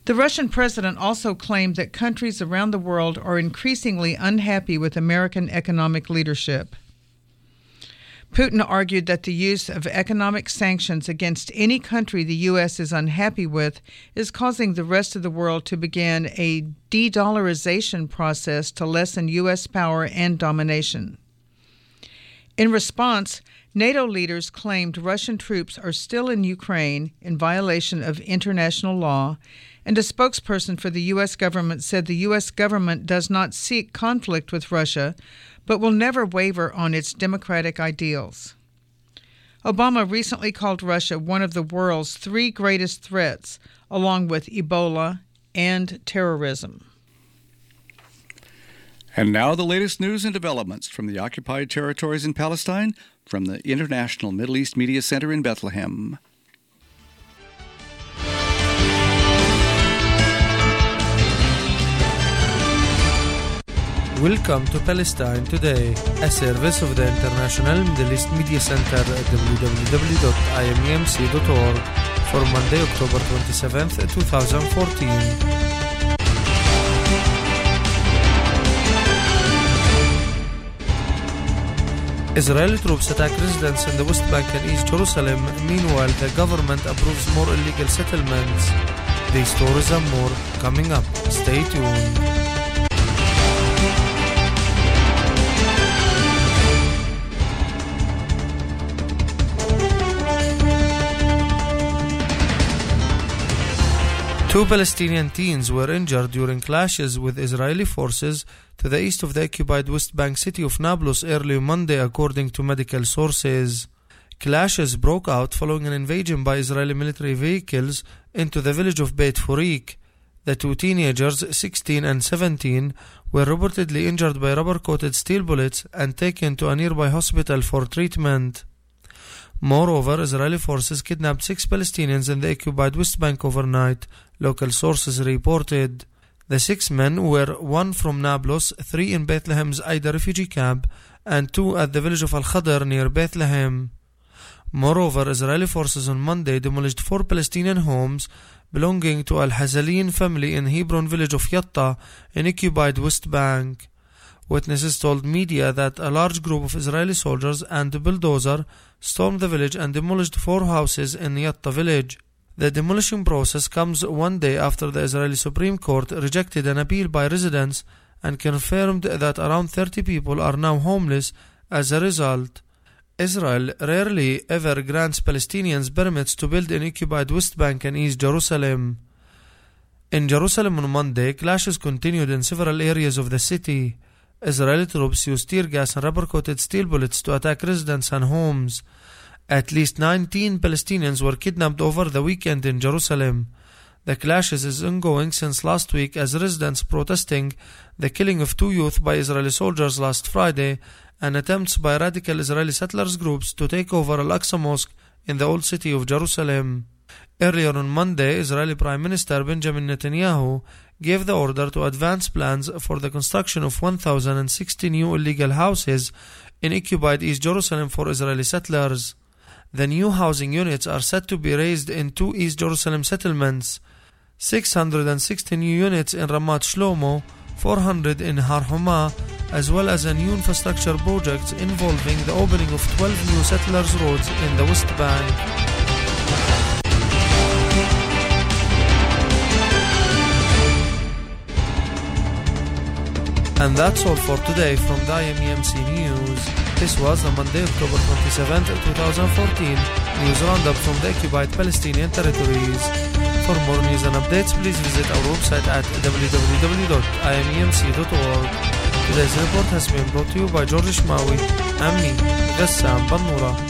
The Russian president also claimed that countries around the world are increasingly unhappy with American economic leadership. Putin argued that the use of economic sanctions against any country the U S is unhappy with is causing the rest of the world to begin a de-dollarization process to lessen U S power and domination. In response, NATO leaders claimed Russian troops are still in Ukraine in violation of international law, and a spokesperson for the U S government said the U S government does not seek conflict with Russia, but will never waver on its democratic ideals. Obama recently called Russia one of the world's three greatest threats, along with Ebola and terrorism. And now the latest news and developments from the occupied territories in Palestine from the International Middle East Media Center in Bethlehem. Welcome to Palestine Today, a service of the International Middle East Media Center at w w w dot i m e m c dot org for Monday, October twenty-seventh, twenty fourteen. Israeli troops attack residents in the West Bank and East Jerusalem. Meanwhile, the government approves more illegal settlements. These stories and more coming up. Stay tuned. Two Palestinian teens were injured during clashes with Israeli forces to the east of the occupied West Bank city of Nablus early Monday, according to medical sources. Clashes broke out following an invasion by Israeli military vehicles into the village of Beit Furik. The two teenagers, sixteen and seventeen, were reportedly injured by rubber-coated steel bullets and taken to a nearby hospital for treatment. Moreover, Israeli forces kidnapped six Palestinians in the occupied West Bank overnight, local sources reported. The six men were one from Nablus, three in Bethlehem's Aida refugee camp, and two at the village of Al-Khadr near Bethlehem. Moreover, Israeli forces on Monday demolished four Palestinian homes belonging to Al-Hazalin family in Hebron village of Yatta in occupied West Bank. Witnesses told media that a large group of Israeli soldiers and a bulldozer stormed the village and demolished four houses in Yatta village. The demolition process comes one day after the Israeli Supreme Court rejected an appeal by residents and confirmed that around thirty people are now homeless as a result. Israel rarely ever grants Palestinians permits to build in occupied West Bank and East Jerusalem. In Jerusalem on Monday, clashes continued in several areas of the city. Israeli troops used tear gas and rubber-coated steel bullets to attack residents and homes. At least nineteen Palestinians were kidnapped over the weekend in Jerusalem. The clashes is ongoing since last week as residents protesting the killing of two youth by Israeli soldiers last Friday and attempts by radical Israeli settlers groups to take over Al-Aqsa Mosque in the old city of Jerusalem. Earlier on Monday, Israeli Prime Minister Benjamin Netanyahu gave the order to advance plans for the construction of one thousand sixty new illegal houses in occupied East Jerusalem for Israeli settlers. The new housing units are set to be raised in two East Jerusalem settlements, six hundred sixty new units in Ramat Shlomo, four hundred in Har Homa, as well as a new infrastructure project involving the opening of twelve new settlers' roads in the West Bank. And that's all for today from the I M E M C News. This was the Monday, October twenty-seventh, twenty fourteen news roundup from the occupied Palestinian territories. For more news and updates, please visit our website at w w w dot i m e m c dot org. Today's report has been brought to you by George Ishmawi and me, Gassam Bannura.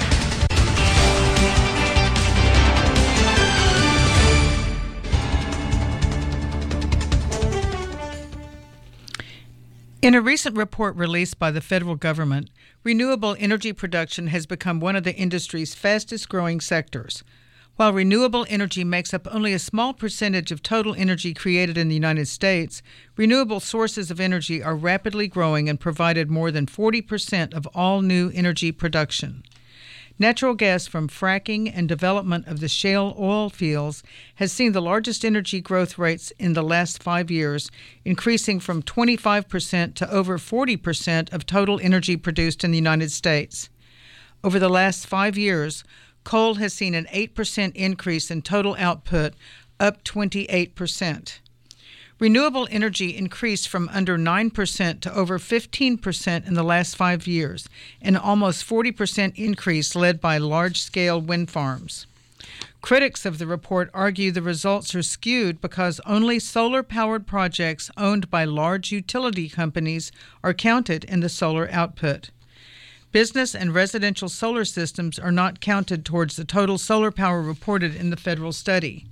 In a recent report released by the federal government, renewable energy production has become one of the industry's fastest-growing sectors. While renewable energy makes up only a small percentage of total energy created in the United States, renewable sources of energy are rapidly growing and provided more than forty percent of all new energy production. Natural gas from fracking and development of the shale oil fields has seen the largest energy growth rates in the last five years, increasing from twenty-five percent to over forty percent of total energy produced in the United States. Over the last five years, coal has seen an eight percent increase in total output, up twenty-eight percent. Renewable energy increased from under nine percent to over fifteen percent in the last five years, an almost forty percent increase led by large-scale wind farms. Critics of the report argue the results are skewed because only solar-powered projects owned by large utility companies are counted in the solar output. Business and residential solar systems are not counted towards the total solar power reported in the federal study.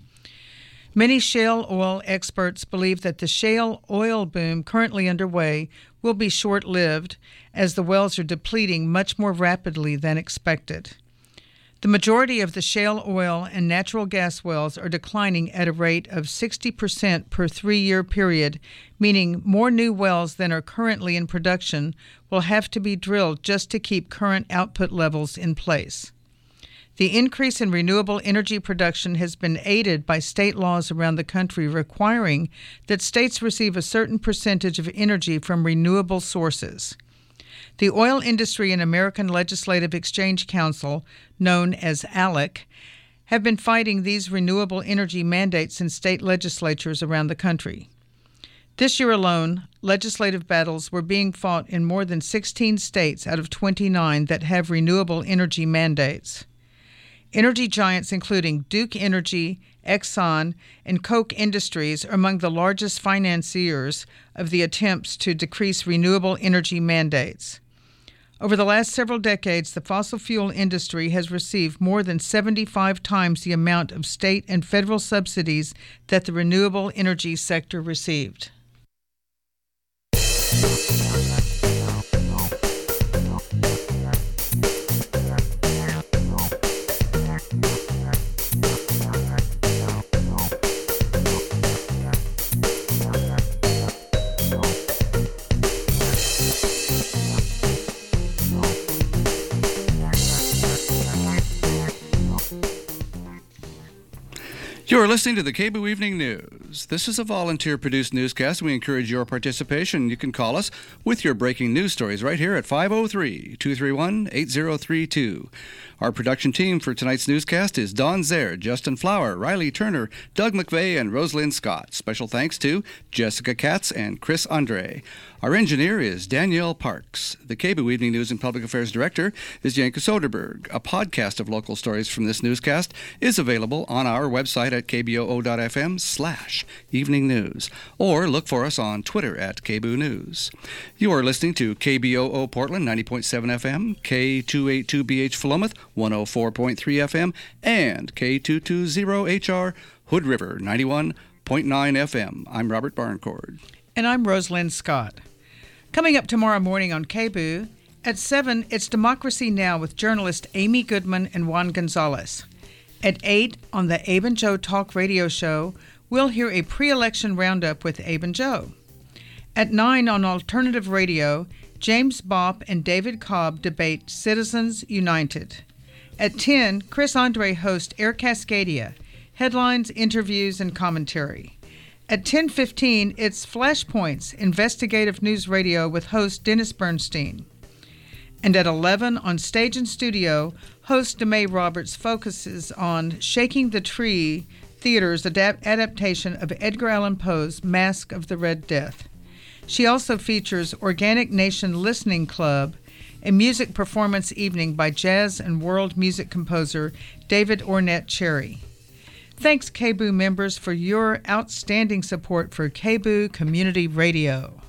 Many shale oil experts believe that the shale oil boom currently underway will be short-lived as the wells are depleting much more rapidly than expected. The majority of the shale oil and natural gas wells are declining at a rate of sixty percent per three-year period, meaning more new wells than are currently in production will have to be drilled just to keep current output levels in place. The increase in renewable energy production has been aided by state laws around the country requiring that states receive a certain percentage of energy from renewable sources. The Oil Industry and American Legislative Exchange Council, known as ALEC, have been fighting these renewable energy mandates in state legislatures around the country. This year alone, legislative battles were being fought in more than sixteen states out of twenty-nine that have renewable energy mandates. Energy giants including Duke Energy, Exxon, and Koch Industries are among the largest financiers of the attempts to decrease renewable energy mandates. Over the last several decades, the fossil fuel industry has received more than seventy-five times the amount of state and federal subsidies that the renewable energy sector received. You're listening to the K B O Evening News. This is a volunteer-produced newscast. We encourage your participation. You can call us with your breaking news stories right here at five oh three, two three one, eight oh three two. Our production team for tonight's newscast is Don Zaire, Justin Flower, Riley Turner, Doug McVeigh, and Rosalind Scott. Special thanks to Jessica Katz and Chris Andre. Our engineer is Danielle Parks. The K B O Evening News and Public Affairs Director is Yanka Soderberg. A podcast of local stories from this newscast is available on our website at k b o o dot f m slash evening news, or look for us on Twitter at K B O News. You are listening to K B O O Portland, ninety point seven F M, K two eighty-two B H Philomath, one oh four point three F M, and K two twenty H R Hood River, ninety-one point nine F M. I'm Robert Barncord. And I'm Rosalind Scott. Coming up tomorrow morning on K B O, at seven, it's Democracy Now! With journalist Amy Goodman and Juan Gonzalez. At eight, on the Abe and Joe Talk radio show, we'll hear a pre-election roundup with Abe and Joe. At nine, on Alternative Radio, James Bopp and David Cobb debate Citizens United. At ten, Chris Andre hosts Air Cascadia, headlines, interviews, and commentary. At ten fifteen, it's Flashpoints, investigative news radio with host Dennis Bernstein. And at eleven, on Stage and Studio, host DeMay Roberts focuses on Shaking the Tree Theater's adapt- adaptation of Edgar Allan Poe's Masque of the Red Death. She also features Organic Nation Listening Club, a music performance evening by jazz and world music composer David Ornette Cherry. Thanks, K B O members, for your outstanding support for K B O Community Radio.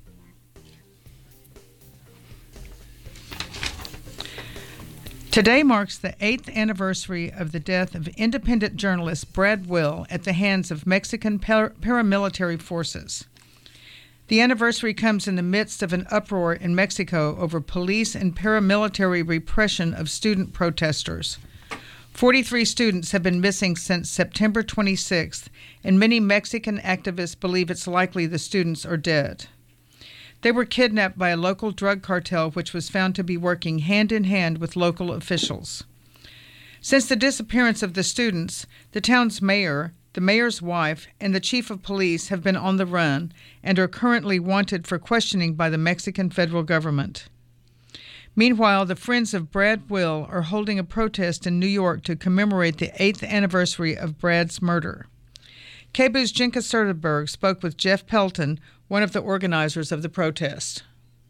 Today marks the eighth anniversary of the death of independent journalist Brad Will at the hands of Mexican par- paramilitary forces. The anniversary comes in the midst of an uproar in Mexico over police and paramilitary repression of student protesters. forty-three students have been missing since September twenty-sixth, and many Mexican activists believe it's likely the students are dead. They were kidnapped by a local drug cartel, which was found to be working hand in hand with local officials. Since the disappearance of the students, the town's mayor, the mayor's wife, and the chief of police have been on the run and are currently wanted for questioning by the Mexican federal government. Meanwhile, the Friends of Brad Will are holding a protest in New York to commemorate the eighth anniversary of Brad's murder. K B O's Jinka Soderberg spoke with Jeff Pelton, one of the organizers of the protest.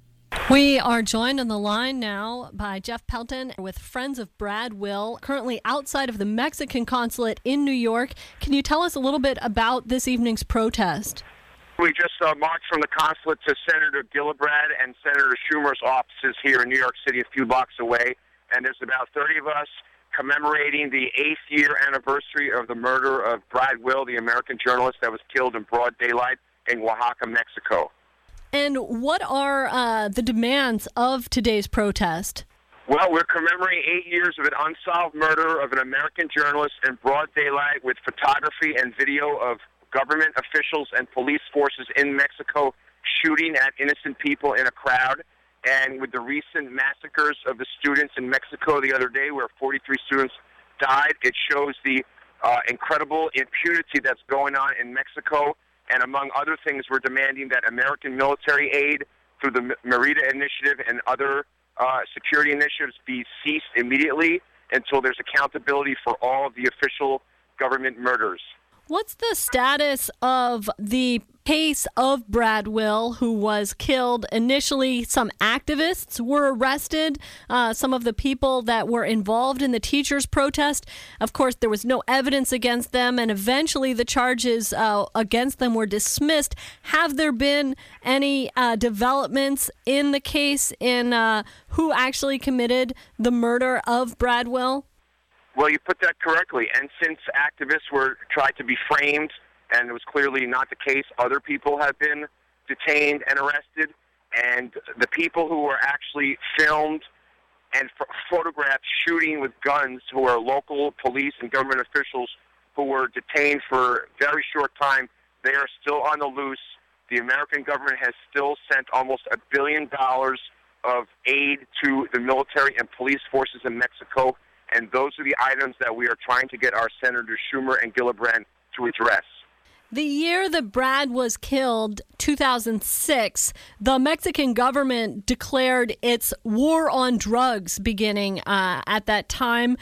We are joined on the line now by Jeff Pelton with Friends of Brad Will, currently outside of the Mexican consulate in New York. Can you tell us a little bit about this evening's protest? We just uh, marched from the consulate to Senator Gillibrand and Senator Schumer's offices here in New York City, a few blocks away. And there's about thirty of us commemorating the eighth year anniversary of the murder of Brad Will, the American journalist that was killed in broad daylight in Oaxaca, Mexico. And what are uh, the demands of today's protest? Well, we're commemorating eight years of an unsolved murder of an American journalist in broad daylight with photography and video of government officials and police forces in Mexico shooting at innocent people in a crowd. And with the recent massacres of the students in Mexico the other day, where forty-three students died, it shows the uh, incredible impunity that's going on in Mexico. And among other things, we're demanding that American military aid through the Merida Initiative and other uh, security initiatives be ceased immediately until there's accountability for all of the official government murders. What's the status of the case of Brad Will, who was killed? Initially, some activists were arrested, uh, some of the people that were involved in the teachers' protest. Of course, there was no evidence against them, and eventually the charges uh, against them were dismissed. Have there been any uh, developments in the case in uh, who actually committed the murder of Brad Will? Well, you put that correctly. And since activists were tried to be framed, and it was clearly not the case, other people have been detained and arrested. And the people who were actually filmed and ph- photographed shooting with guns, who are local police and government officials who were detained for a very short time, they are still on the loose. The American government has still sent almost a billion dollars of aid to the military and police forces in Mexico. And those are the items that we are trying to get our Senator Schumer and Gillibrand to address. The year that Brad was killed, two thousand six, the Mexican government declared its war on drugs beginning uh, at that time.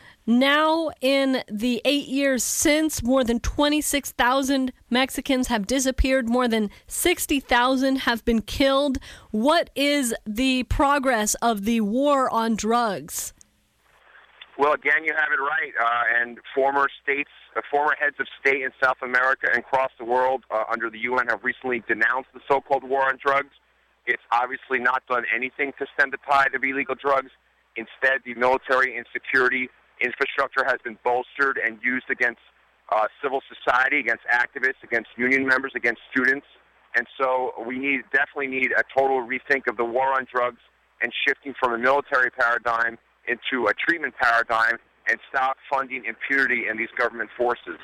Now, in the eight years since, more than twenty-six thousand Mexicans have disappeared. More than sixty thousand have been killed. What is the progress of the war on drugs? Well, again, you have it right. Uh, and former states, uh, former heads of state in South America and across the world uh, under the U N have recently denounced the so-called war on drugs. It's obviously not done anything to stem the tide of illegal drugs. Instead, the military and security infrastructure has been bolstered and used against uh, civil society, against activists, against union members, against students. And so we need definitely need a total rethink of the war on drugs and shifting from a military paradigm into a treatment paradigm and stop funding impunity in these government forces.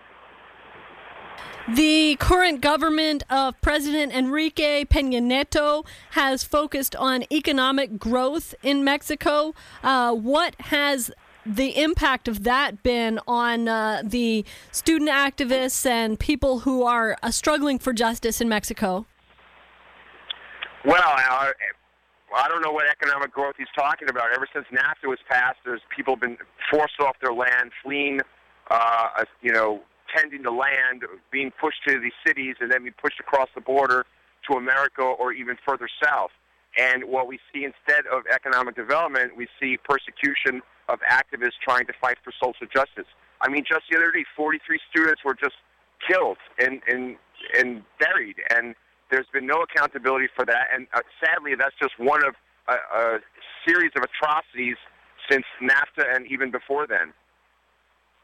The current government of President Enrique Peña Nieto has focused on economic growth in Mexico. Uh, what has the impact of that been on uh, the student activists and people who are uh, struggling for justice in Mexico? Well, uh, I don't know what economic growth he's talking about. Ever since NAFTA was passed, there's people been forced off their land, fleeing, uh, you know, tending the land, being pushed to the cities, and then being pushed across the border to America or even further south. And what we see instead of economic development, we see persecution of activists trying to fight for social justice. I mean, just the other day, forty-three students were just killed and and and buried, and there's been no accountability for that. And uh, sadly, that's just one of a, a series of atrocities since NAFTA and even before then.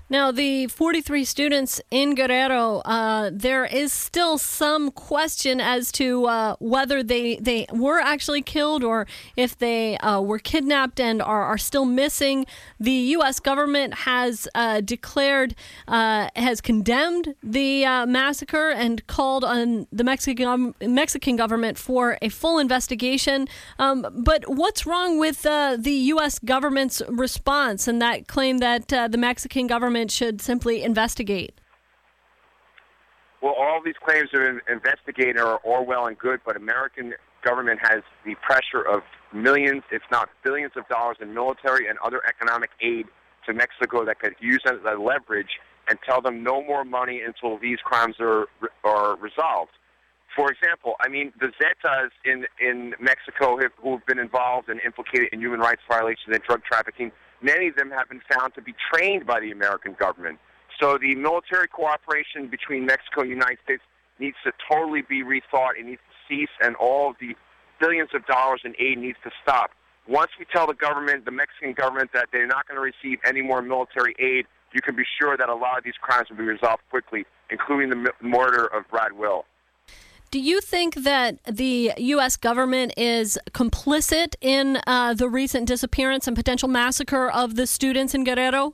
Now, the forty-three students in Guerrero, uh, there is still some question as to uh, whether they, they were actually killed or if they uh, were kidnapped and are, are still missing. The U S government has uh, declared, uh, has condemned the uh, massacre and called on the Mexican Mexican government for a full investigation. Um, but what's wrong with uh, the U S government's response and that claim that uh, the Mexican government should simply investigate? Well, all these claims of investigating are all well and good, but American government has the pressure of millions, if not billions of dollars in military and other economic aid to Mexico that could use as a leverage and tell them no more money until these crimes are are resolved. For example, I mean, the Zetas in, in Mexico have, who have been involved and implicated in human rights violations and drug trafficking, many of them have been found to be trained by the American government. So the military cooperation between Mexico and the United States needs to totally be rethought. It needs to cease, and all of the billions of dollars in aid needs to stop. Once we tell the government, the Mexican government, that they're not going to receive any more military aid, you can be sure that a lot of these crimes will be resolved quickly, including the murder of Brad Will. Do you think that the U S government is complicit in uh, the recent disappearance and potential massacre of the students in Guerrero?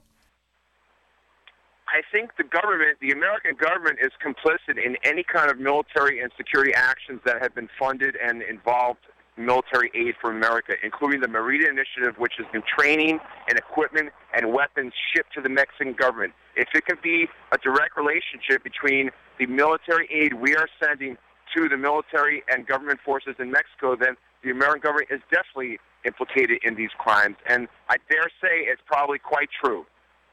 I think the government, the American government, is complicit in any kind of military and security actions that have been funded and involved military aid from America, including the Merida Initiative, which has been training and equipment and weapons shipped to the Mexican government. If it could be a direct relationship between the military aid we are sending to the military and government forces in Mexico, then the American government is definitely implicated in these crimes. And I dare say it's probably quite true.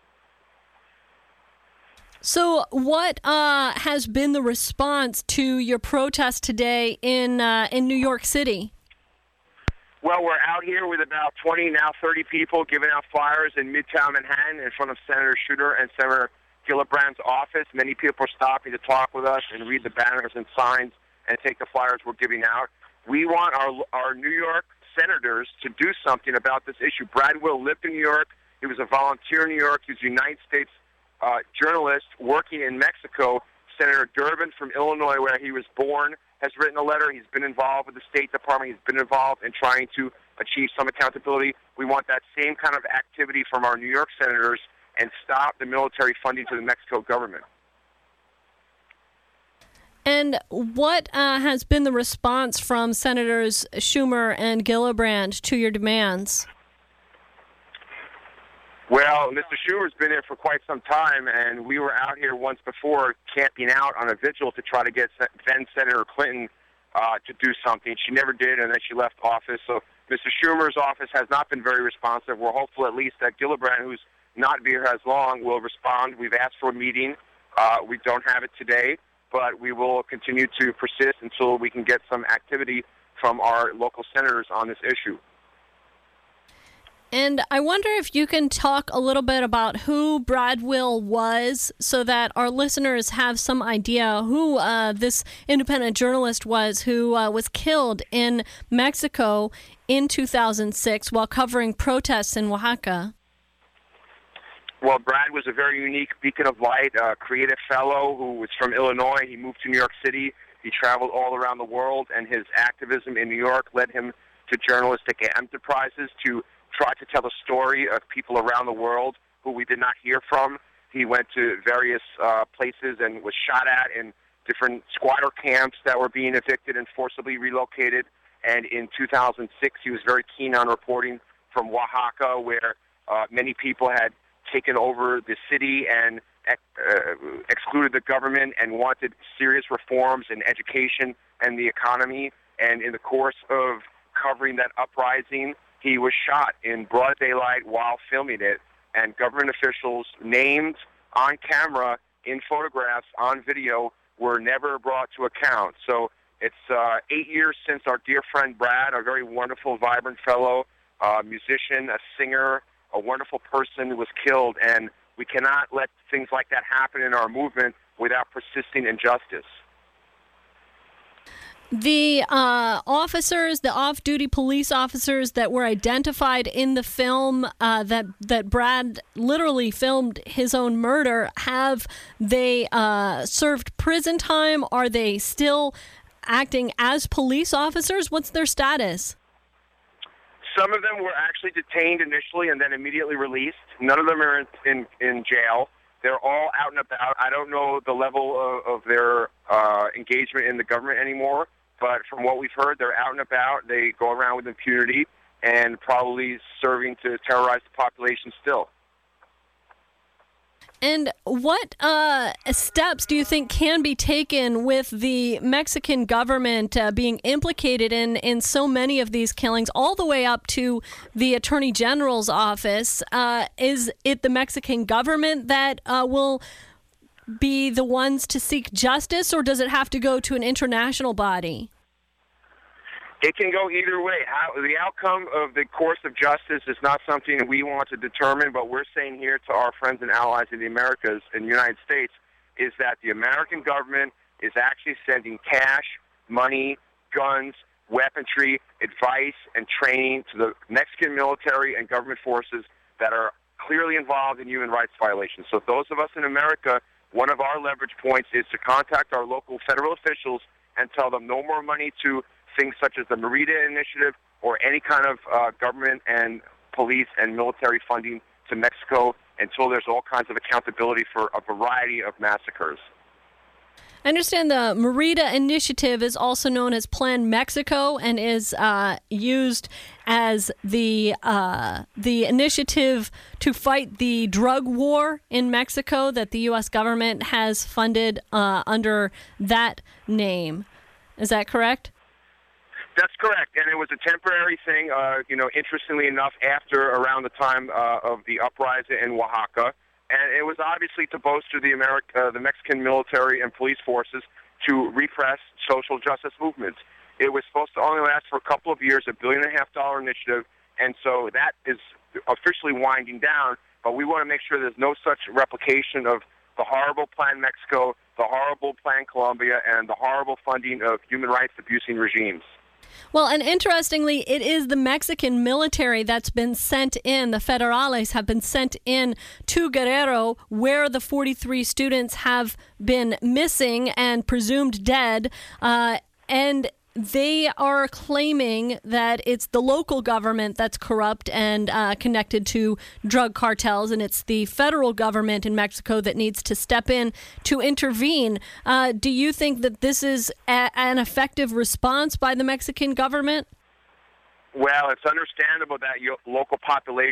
So what uh, has been the response to your protest today in uh, in New York City? Well, we're out here with about twenty, now thirty people giving out flyers in Midtown Manhattan in front of Senator Schumer and Senator Gillibrand's office. Many people are stopping to talk with us and read the banners and signs and take the flyers we're giving out. We want our our New York senators to do something about this issue. Brad Will lived in New York. He was a volunteer in New York. He was a United States uh, journalist working in Mexico. Senator Durbin from Illinois, where he was born, has written a letter. He's been involved with the State Department. He's been involved in trying to achieve some accountability. We want that same kind of activity from our New York senators and stop the military funding to the Mexico government. And what uh, has been the response from Senators Schumer and Gillibrand to your demands? Well, Mister Schumer's been here for quite some time, and we were out here once before camping out on a vigil to try to get then Senator Clinton uh, to do something. She never did, and then she left office. So Mister Schumer's office has not been very responsive. We're hopeful at least that Gillibrand, who's not been here as long, will respond. We've asked for a meeting. Uh, we don't have it today, but we will continue to persist until we can get some activity from our local senators on this issue. And I wonder if you can talk a little bit about who Brad Will was so that our listeners have some idea who uh, this independent journalist was who uh, was killed in Mexico in two thousand six while covering protests in Oaxaca. Well, Brad was a very unique beacon of light, a creative fellow who was from Illinois. He moved to New York City. He traveled all around the world, and his activism in New York led him to journalistic enterprises to try to tell the story of people around the world who we did not hear from. He went to various uh, places and was shot at in different squatter camps that were being evicted and forcibly relocated. And in two thousand six, he was very keen on reporting from Oaxaca, where uh, many people had taken over the city and uh, excluded the government and wanted serious reforms in education and the economy. And in the course of covering that uprising, he was shot in broad daylight while filming it, and government officials named on camera, in photographs, on video, were never brought to account. So it's uh, eight years since our dear friend Brad, a very wonderful, vibrant fellow, uh, musician, a singer, a wonderful person, was killed, and we cannot let things like that happen in our movement without persisting in justice. The uh, officers, the off-duty police officers that were identified in the film uh, that that Brad literally filmed his own murder, have they uh, served prison time? Are they still acting as police officers? What's their status? Some of them were actually detained initially and then immediately released. None of them are in, in, in jail. They're all out and about. I don't know the level of, of their uh, engagement in the government anymore, but from what we've heard, they're out and about. They go around with impunity and probably serving to terrorize the population still. And what uh, steps do you think can be taken with the Mexican government uh, being implicated in, in so many of these killings, all the way up to the Attorney General's office? Uh, is it the Mexican government that uh, will be the ones to seek justice, or does it have to go to an international body? It can go either way. How, the outcome of the course of justice is not something we want to determine, but we're saying here to our friends and allies in the Americas and the United States is that the American government is actually sending cash, money, guns, weaponry, advice, and training to the Mexican military and government forces that are clearly involved in human rights violations. So those of us in America, one of our leverage points is to contact our local federal officials and tell them no more money to things such as the Merida Initiative or any kind of uh, government and police and military funding to Mexico until there's all kinds of accountability for a variety of massacres. I understand the Merida Initiative is also known as Plan Mexico and is uh, used as the uh, the initiative to fight the drug war in Mexico that the U S government has funded uh, under that name. Is that correct? That's correct, and it was a temporary thing, uh, you know, interestingly enough, after around the time uh, of the uprising in Oaxaca, and it was obviously to bolster the Ameri- uh, the Mexican military and police forces to repress social justice movements. It was supposed to only last for a couple of years, a billion and a half dollar initiative, and so that is officially winding down, but we want to make sure there's no such replication of the horrible Plan Mexico, the horrible Plan Colombia, and the horrible funding of human rights abusing regimes. Well, and interestingly, it is the Mexican military that's been sent in, the federales have been sent in to Guerrero, where the forty-three students have been missing and presumed dead, uh, and they are claiming that it's the local government that's corrupt and uh, connected to drug cartels, and it's the federal government in Mexico that needs to step in to intervene. Uh, do you think that this is a- an effective response by the Mexican government? Well, it's understandable that your local population